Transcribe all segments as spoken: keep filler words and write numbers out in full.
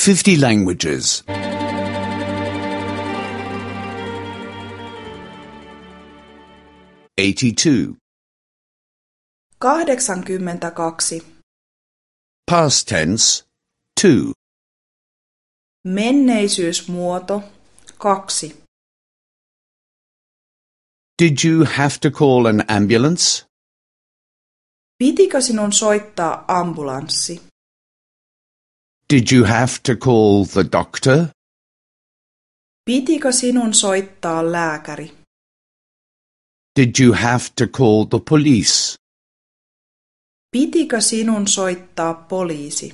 fifty languages. eighty-two. kahdeksankymmentäkaksi. Past tense, two. Menneisyysmuoto, kaksi. Did you have to call an ambulance? Pitikö sinun soittaa ambulanssi? Did you have to call the doctor? Pitikö sinun soittaa lääkäri? Did you have to call the police? Pitikö sinun soittaa poliisi?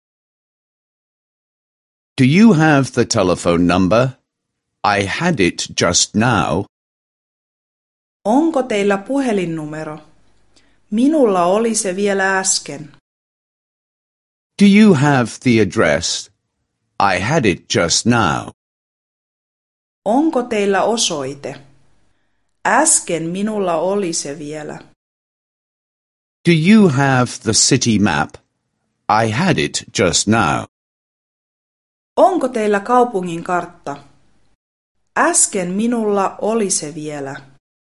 Do you have the telephone number? I had it just now. Onko teillä puhelinnumero? Minulla oli se vielä äsken. Do you have the address? I had it just now. Onko teillä osoite? Äsken minulla oli se vielä. Do you have the city map? I had it just now. Onko teillä kaupungin kartta? Äsken minulla oli se vielä.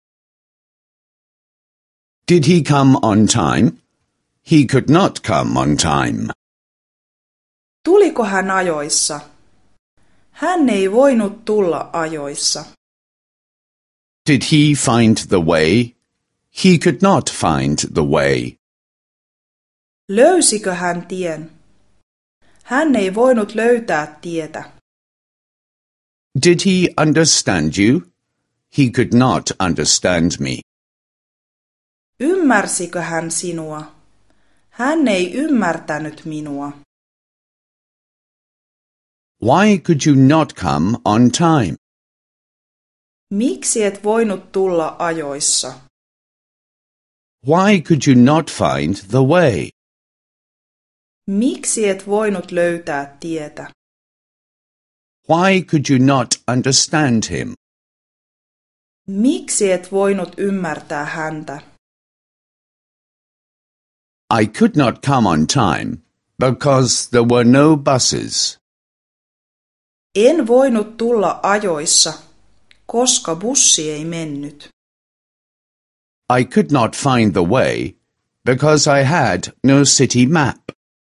Did he come on time? He could not come on time. Tuliko hän ajoissa? Hän ei voinut tulla ajoissa. Did he find the way? He could not find the way. Löysikö hän tien? Hän ei voinut löytää tietä. Did he understand you? He could not understand me. Ymmärsikö hän sinua? Hän ei ymmärtänyt minua. Why could you not come on time? Miksi et voinut tulla ajoissa? Why could you not find the way? Miksi et voinut löytää tietä? Why could you not understand him? Miksi et voinut ymmärtää häntä? I could not come on time because there were no buses. En voinut tulla ajoissa, koska bussi ei mennyt. I could not find the way because I had no city map.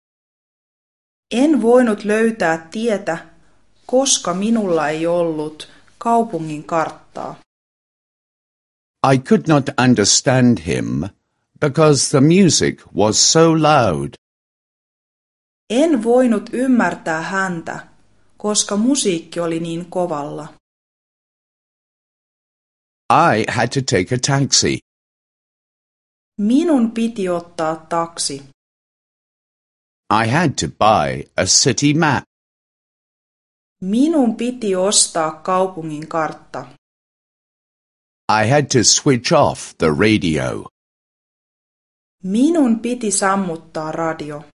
En voinut löytää tietä, koska minulla ei ollut kaupungin karttaa. I could not understand him because the music was so loud. En voinut ymmärtää häntä, koska musiikki oli niin kovalla. I had to take a taxi. Minun piti ottaa taksi. I had to buy a city map. Minun piti ostaa kaupungin kartta. I had to switch off the radio. Minun piti sammuttaa radio.